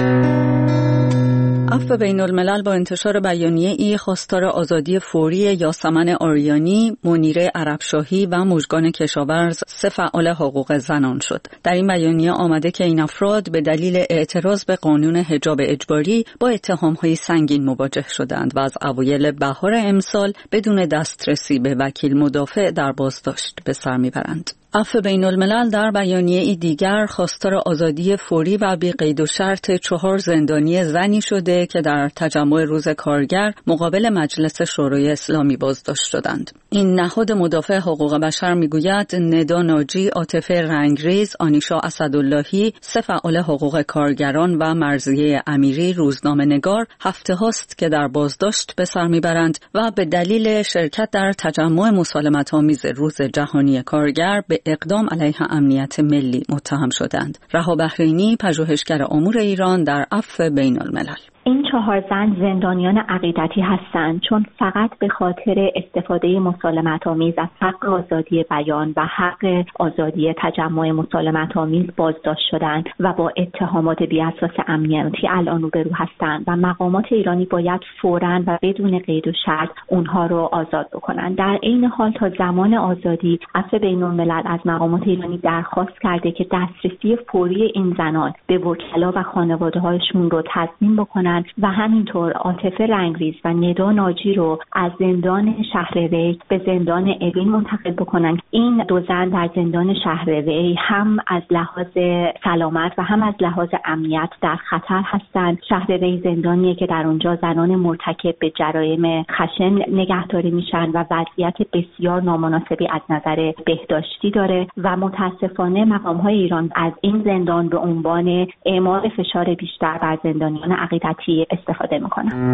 عفو بین الملل با انتشار بیانیه‌ای خواستار آزادی فوری یاسمن آریانی، منیره عربشاهی و مژگان کشاورز 3 فعال حقوق زنان شد. در این بیانیه آمده که این افراد به دلیل اعتراض به قانون حجاب اجباری با اتهام‌های سنگین مواجه شدند و از اوایل بهار امسال بدون دسترسی به وکیل مدافع در بازداشت به سر میبرند. عفو بین الملل در بیانیه‌ای دیگر خواستار آزادی فوری و بی قید و شرط 4 زندانی زنی شده که در تجمع روز کارگر مقابل مجلس شورای اسلامی بازداشت شدند. این نهاد مدافع حقوق بشر میگوید ندا ناجی، عاطفه رنگریز، آنیشا اسداللهی، 3 فعال حقوق کارگران و مرضیه امیری روزنامه‌نگار هفته هاست که در بازداشت به سر میبرند و به دلیل شرکت در تجمع مسالمت‌آمیز روز جهانی کارگر به اقدام علیه امنیت ملی متهم شدند. رها بحرینی، پژوهشگر امور ایران در عفو بین الملل: این 4 زن زندانیان عقیدتی هستند چون فقط به خاطر استفاده مسالمت‌آمیز از حق آزادی بیان و حق آزادی تجمع مسالمت‌آمیز بازداشت شدند و با اتهامات بی‌اساس امنیتی الان روبرو هستند و مقامات ایرانی باید فوراً و بدون قید و شرط اونها رو آزاد بکنند. در عین حال تا زمان آزادی عفو بین الملل از مقامات ایرانی درخواست کرده که دسترسی فوری این زنان به وکلا و خانواده‌هاشون رو تضمین بکنند و همینطور عاطفه رنگریز و ندا ناجی رو از زندان شهر ری به زندان اوین منتقل بکنن. این 2 زن در زندان شهر ری هم از لحاظ سلامت و هم از لحاظ امنیت در خطر هستند. شهر ری زندانیه که در اونجا زنان مرتکب به جرایم خشن نگهداری میشن و وضعیت بسیار نامناسبی از نظر بهداشتی داره و متاسفانه مقام‌های ایران از این زندان به عنوان اعمال فشار بیشتر بر زندانیان عقیدتی استفاده میکنن.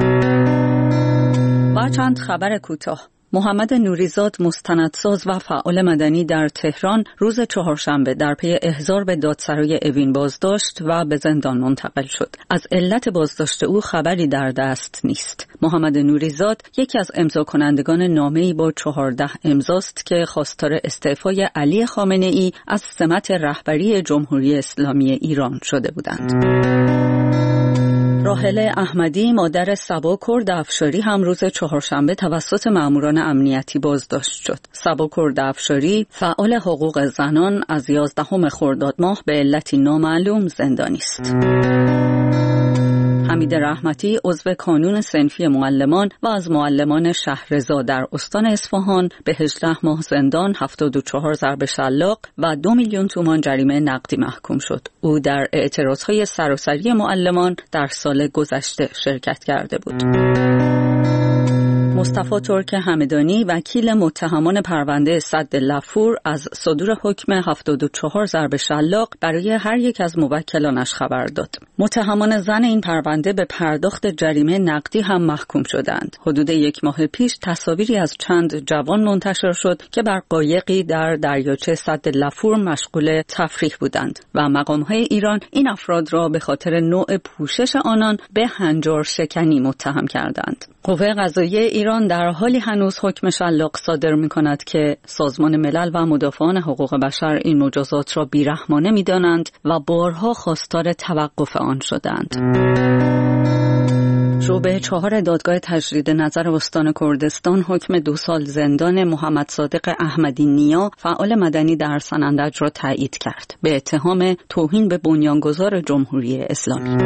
با چند خبر کوتاه: محمد نوریزاد، مستندساز و فعال مدنی در تهران، روز چهارشنبه در پی احضار به دادسرای اوین بازداشت و به زندان منتقل شد. از علت بازداشت او خبری در دست نیست. محمد نوریزاد یکی از امضا کنندگان نامه‌ای با 14 امضاست که خواستار استعفای علی خامنه‌ای از سمت رهبری جمهوری اسلامی ایران شده بودند. راحله احمدی، مادر صبا کرد افشاری، هم روز چهارشنبه توسط ماموران امنیتی بازداشت شد. صبا کرد افشاری، فعال حقوق زنان، از 11 خرداد ماه به علتی نامعلوم زندانی است. حمید رحمتی، عضو کانون صنفی معلمان و از معلمان شهرضا در استان اصفهان، به 18 ماه زندان، 74 ضرب شلاق و 2 میلیون تومان جریمه نقدی محکوم شد. او در اعتراضهای سراسری معلمان در سال گذشته شرکت کرده بود. مصطفی ترک همدانی، وکیل متهمان پرونده سد لفور، از صدور حکم 74 ضرب شلاق برای هر یک از موکلانش خبر داد. متهمان زن این پرونده به پرداخت جریمه نقدی هم محکوم شدند. حدود 1 ماه پیش تصاویری از چند جوان منتشر شد که بر قایقی در دریاچه سد لفور مشغول تفریح بودند و مقام‌های ایران این افراد را به خاطر نوع پوشش آنان به هنجار شکنی متهم کردند. قوه قضاییه ایران در حالی هنوز حکم شلاق صادر می‌کند که سازمان ملل و مدافعان حقوق بشر این مجازات را بیرحمانه می‌دانند و بارها خواستار توقف آن شدند. توجه به 4 دادگاه تجدید نظر استان کردستان حکم 2 سال زندان محمد صادق احمدی نیا فعال مدنی در سنندج را تایید کرد به اتهام توهین به بنیانگذار جمهوری اسلامی.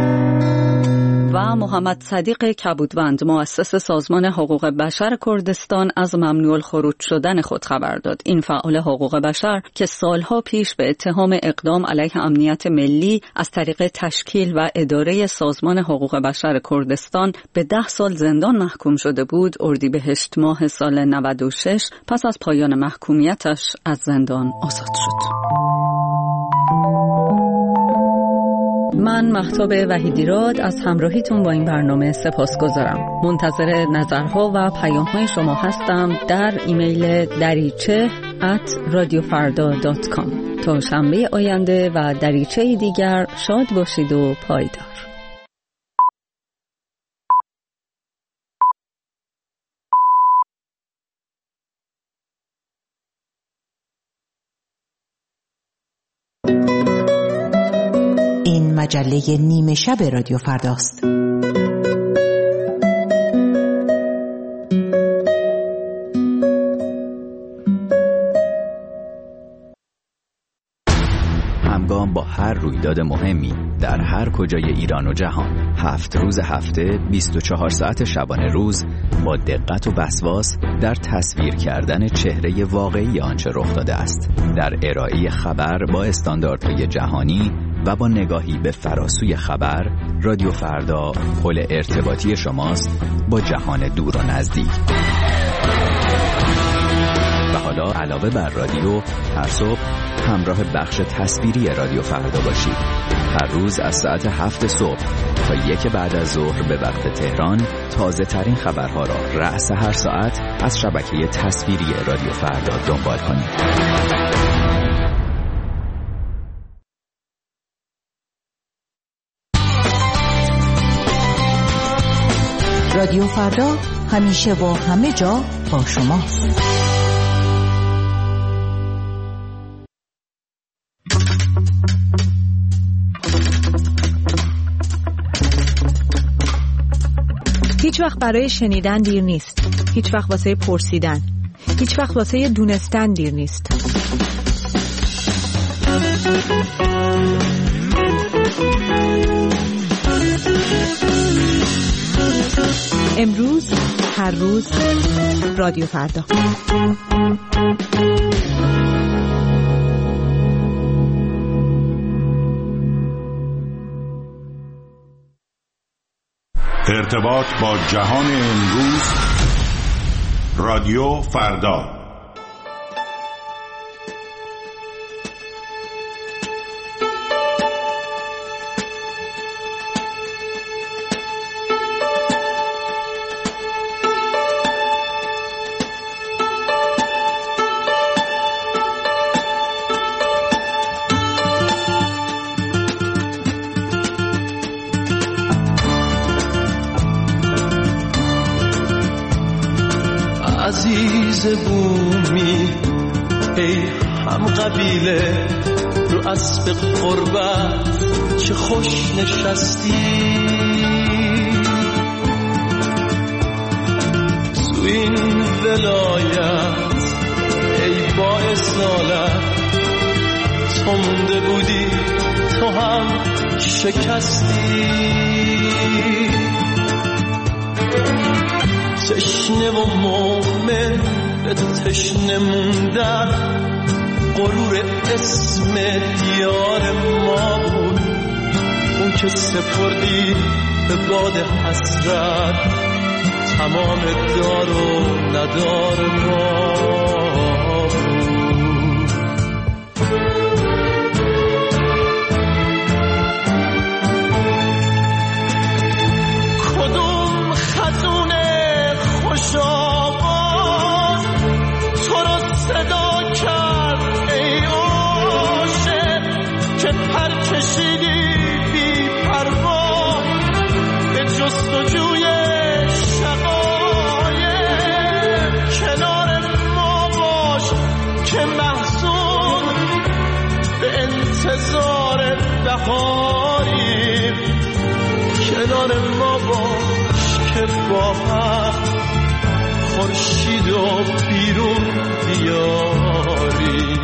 و محمد صدیق کبودوند مؤسس سازمان حقوق بشر کردستان از ممنوع الخروج شدن خود خبر داد. این فعال حقوق بشر که سالها پیش به اتهام اقدام علیه امنیت ملی از طریق تشکیل و اداره سازمان حقوق بشر کردستان به 10 سال زندان محکوم شده بود، اردیبهشت ماه سال 96 پس از پایان محکومیتش از زندان آزاد شد. من مهتاب وحیدیراد از همراهیتون با این برنامه سپاسگزارم. منتظر نظرها و پیام‌های شما هستم در ایمیل dariche@radiofarda.com. تا شنبه آینده و دریچه دیگر شاد باشید و پایدار. مجله نیمه شب رادیو فرداست. همگام با هر رویداد مهمی در هر کجای ایران و جهان، 7 روز هفته 24 ساعت شبانه روز با دقت و وسواس در تصویر کردن چهره واقعی آنچه رخ داده است، در ارائه خبر با استانداردهای جهانی و با نگاهی به فراسوی خبر، رادیو فردا پل ارتباطی شماست با جهان دور و نزدیک. و حالا علاوه بر رادیو، هر صبح همراه بخش تصویری رادیو فردا باشید. هر روز از ساعت 7 صبح تا 1 بعد از ظهر به وقت تهران تازه ترین خبرها را رأس هر ساعت از شبکه تصویری رادیو فردا دنبال کنید. رادیو فردا همیشه و همه جا با شماست. هیچ وقت برای شنیدن دیر نیست. هیچ وقت واسه پرسیدن. هیچ وقت واسه دونستن دیر نیست. امروز، هر روز، رادیو فردا. ارتباط با جهان امروز، رادیو فردا. عزیز بومی ای هم قبیله، رو اسب قربت چه خوش نشستی، تو این ولایت ای با اصالت، تو مونده بودی تو هم شکستی، تشنه و مومن به تشنه موندن، غرور اسم دیار ما بود، اون که سپردی به باد حسرت تمام دار و ندار ما بود. کدوم خزونه خوش آواز تو رو صدا کرد ای عاشق، که پر کشیدی بی پروا به جستجوی شقایق، کنار ما باش که محزون به انتظار بهاری، کنار ما باش که با هم خورشید و بیرون بیاری.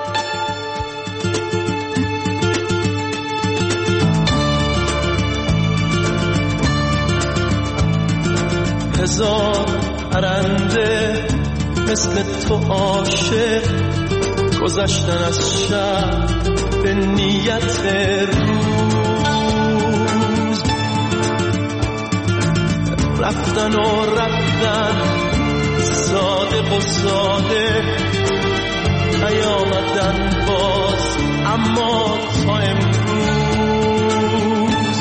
هزار پرنده مثل تو عاشق گذشتن از شب به نیت روز، رفتن و رفتن صادق و ساده، نیامدن باز اما تا امروز.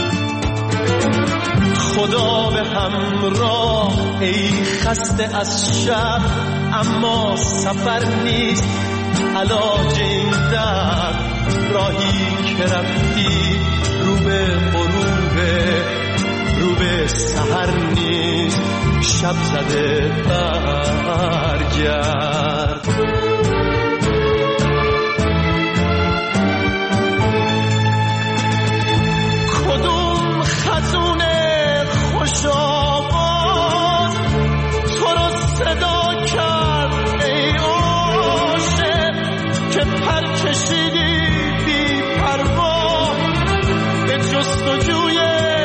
خدا به همراه ای خسته از شب، اما سفر نیست علاج این درد. راهی که رفتی رو به غروبه، رو به سحر نیست شب زده برگرد. کدوم خزونه خوش آواز تو رو صدا کرد ای عاشق، که پر کشیدی بی پروا به جستجوی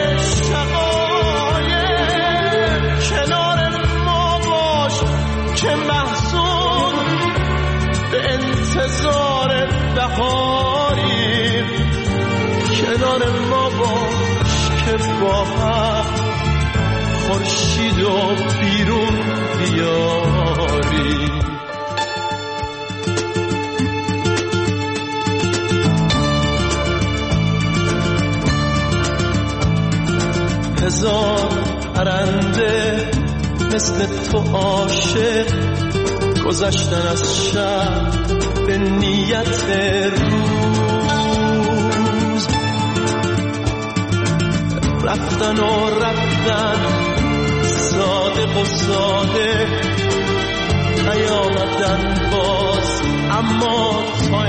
شقایق. کنار ما باش که محزون به انتظار بهاری، کنار ما باش که با هم خورشید و بیرون بیاری. هزار پرنده مثل تو عاشق گذشتن از شب به نیت روز، رفتن و رفتن صادق و ساده، نیامدن باز اما تا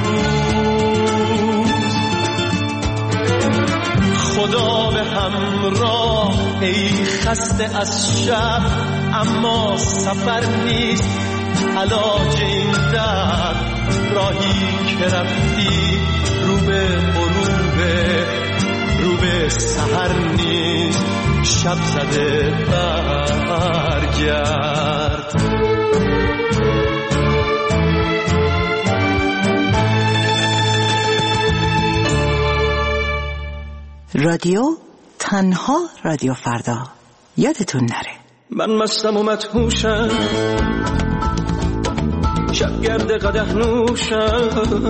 امروز. خدا به همراه ای خسته از شب، اما سفر نیست علاج این درد. راهی که رفتی رو به غروبه، رو به سحر نیست شب زده برگرد. رادیو تنها رادیو فردا، یادتون نره. من مستم و مدهوشم، شبگرد قدح نوشم.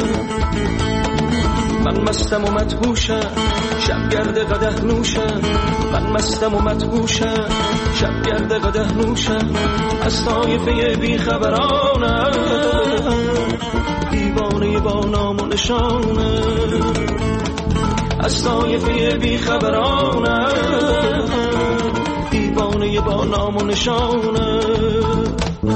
من مستم و مدهوشم، شبگرد قدح نوشم. من مستم و مدهوشم، شبگرد قدح نوشم. از طایفه بیخبرانم، دیوانه با نام و نشانم. از طایفه بیخبرانم، دیوانه با نام و نشانم.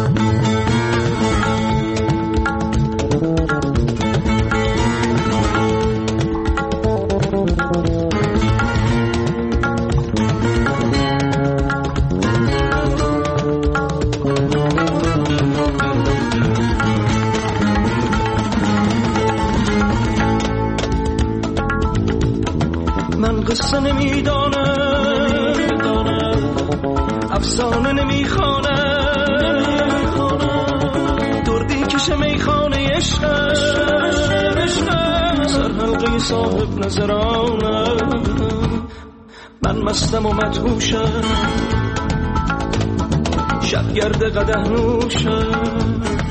قصه نمیدانم، افسانه نمیخوانم، دردی کشه میخانه عشقم، سرحلقه صاحب نظرانم. من مستم و مدهوشم، شبگرد قدح نوشم.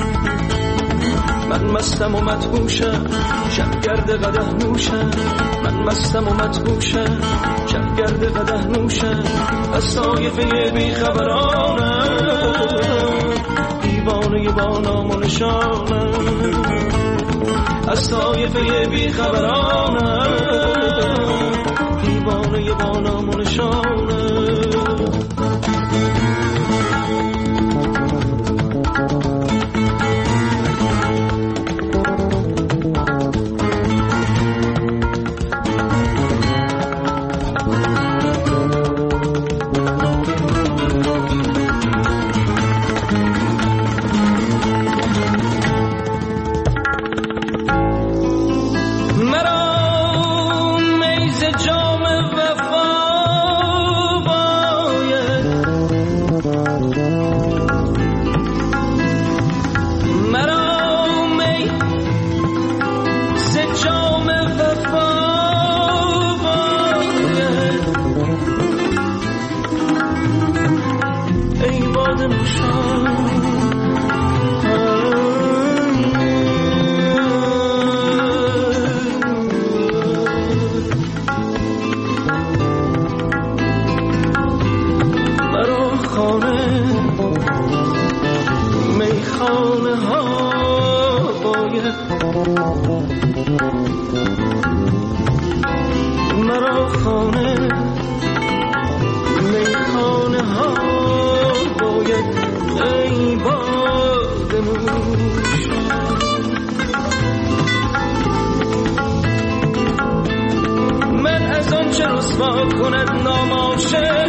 من مستم و مدهوشم، شبگرد قدح نوشم. من مستم و مدهوشم، شبگرد قدح نوشم. از طایفه بیخبرانم، دیوانه با نام و نشانم. از طایفه بیخبرانم، دیوانه با نام و نشانم. میخانه ها باید مرا خانه میخانه ها باید ای باد نوش من از آن چه رسوا کند ناماشق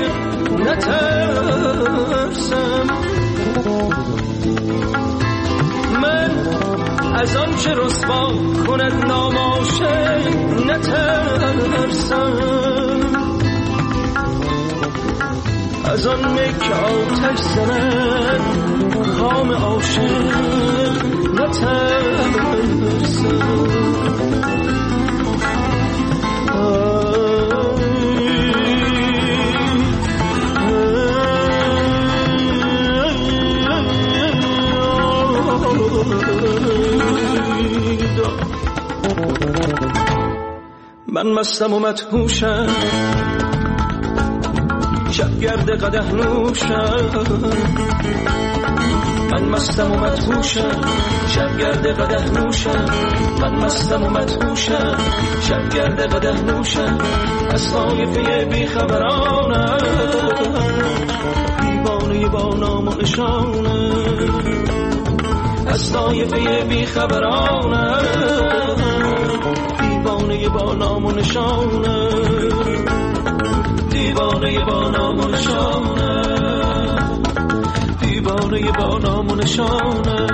نترسم من از آن چه رسوا کند ناماشق نترسم از آن میک آتش زند خام عاشق نترسم من مستم و مدهوشم شبگرد قدح نوشم من مستم و مدهوشم شبگرد قدح نوشم من مستم و مدهوشم شبگرد قدح نوشم از طایفه بیخبرانم دیوانه با نام و نشانم از طایفه بیخبرانم دیوانه با نام و نشانه دیوانه با نام و نشانه دیوانه با نام و نشانه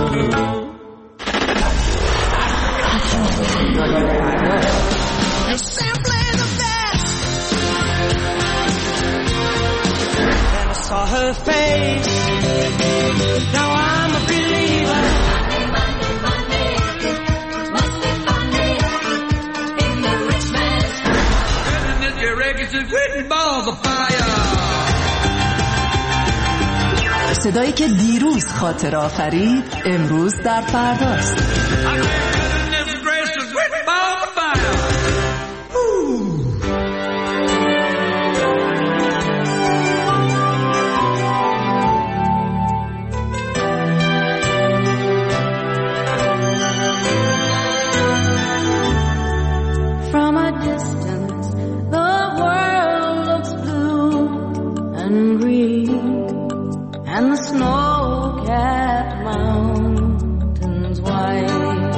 Saw her face. Now I'm a believer. Monday, must be Monday in the rich man's house. And this records is written balls of fire. صدایی که دیروز خاطر آفرید امروز در فرداست. And the snow-capped mountains white.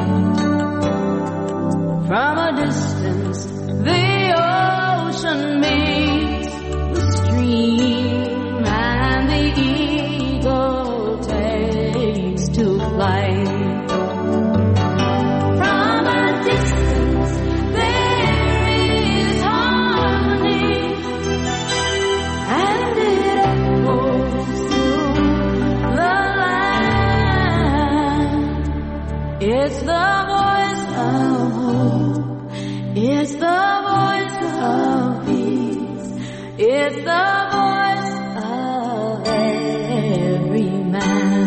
From a distance, the ocean meets the stream, and the eagle takes to flight. From a distance, there is harmony, and it echoes. It's the voice of hope. It's the voice of peace. It's the voice of every man.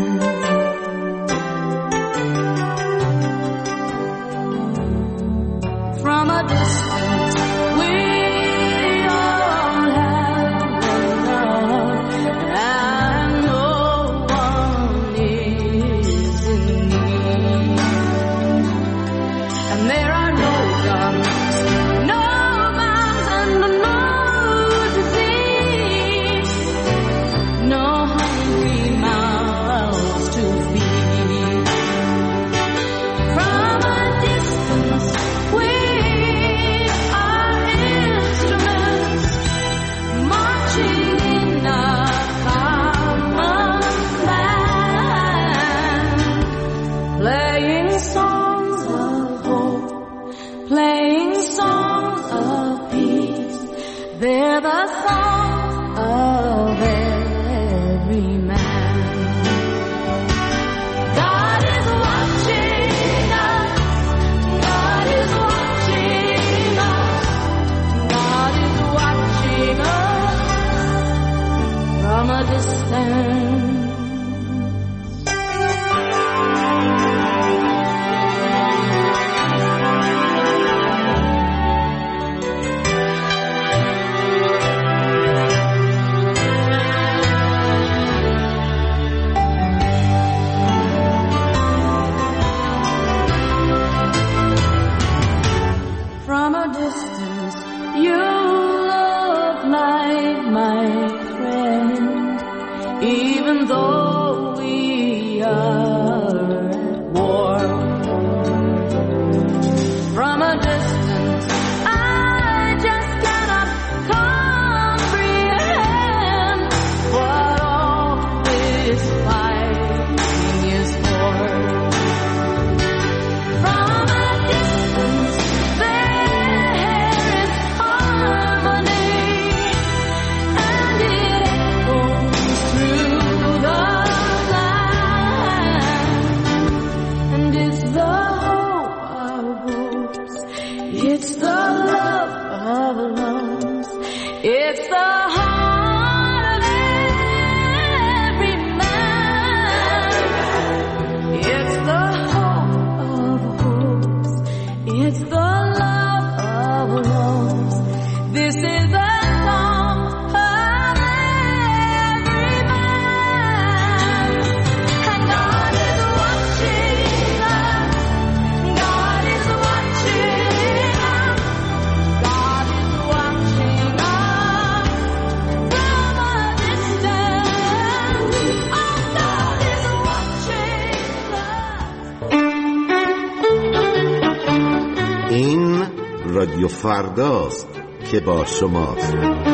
From a distance, we all have enough, and no one is in need. And there are no guns, no bombs, and no disease. رادیو فرداست که با شماست.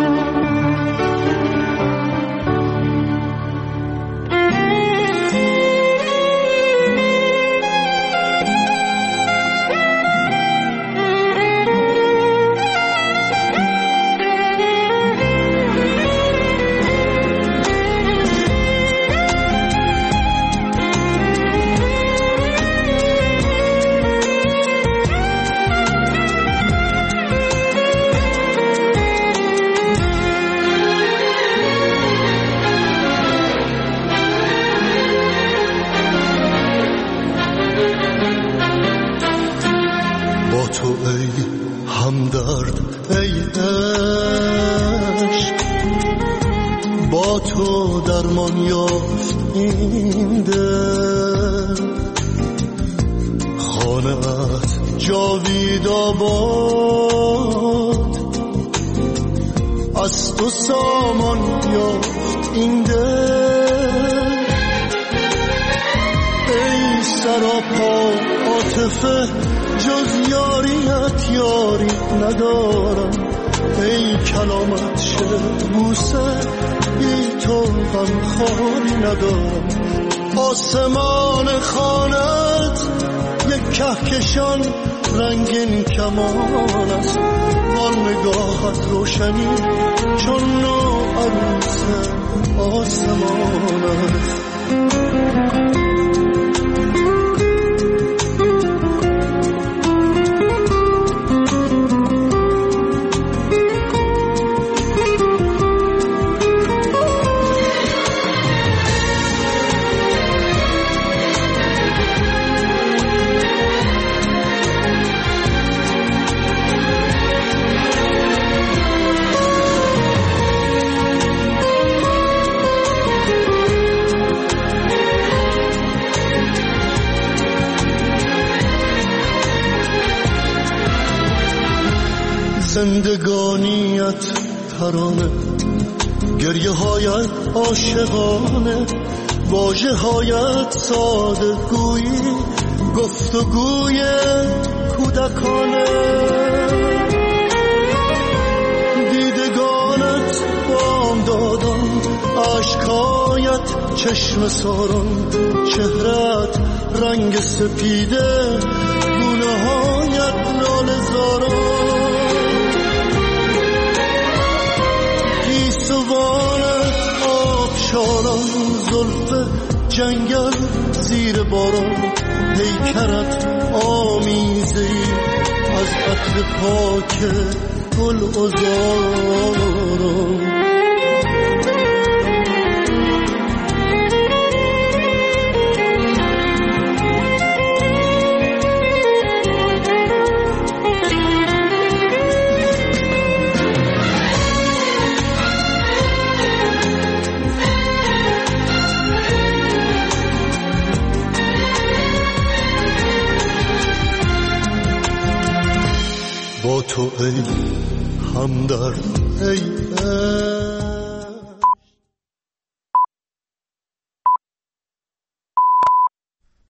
آسمان خانت یک کهکشان رنگین کمان است، آن نگاهت روشنی چون نو عروس آسمان است. زندگانیت ترانه، گریه هایت عاشقانه، واژه هایت ساده گویی، گفتگوی کودکانه. دیدگانت بامدادان، عشقایت چشم ساران، چهرت رنگ سپیده، گونه هایت لاله زاران. سوانت آبشاران، زلف جنگل زیر باران، پیکرت آمیزه‌ای از عطر پاک گل عذاران. با تو ای همدرد، ای